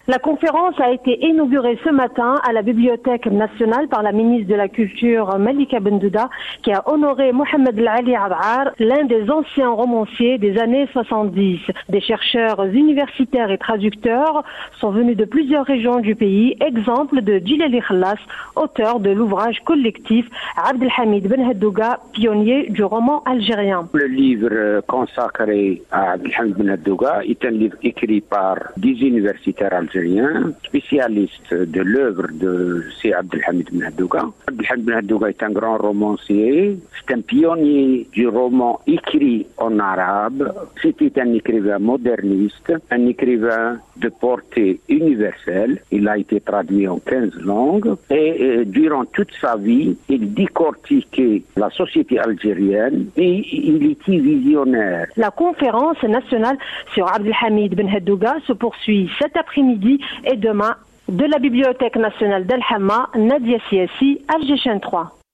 La conférence a été inaugurée ce matin à la Bibliothèque nationale par la ministre de la Culture Malika Bendouda, qui a honoré Mohamed El Ali Ab'ar, l'un des anciens romanciers des années 70. Des chercheurs universitaires et traducteurs sont venus de plusieurs régions du pays, exemple de Djilali Khallas, auteur de l'ouvrage collectif Abdelhamid Ben Haddouga, pionnier du roman algérien. Le livre consacré à Abdelhamid Ben Haddouga est un livre écrit par des universitaires algériens, spécialiste de l'œuvre de C. Abdelhamid Ben Haddouga. Abdelhamid Ben Haddouga est un grand romancier, c'est un pionnier du roman écrit en arabe. C'était un écrivain moderniste, un écrivain de portée universelle. Il a été traduit en 15 langues et durant toute sa vie, il décortiquait la société algérienne et il était visionnaire. La conférence nationale sur Abdelhamid Ben Haddouga se poursuit cet après-midi et demain de la Bibliothèque nationale d'Al Hamma, Nadia Siassi, Alger 3.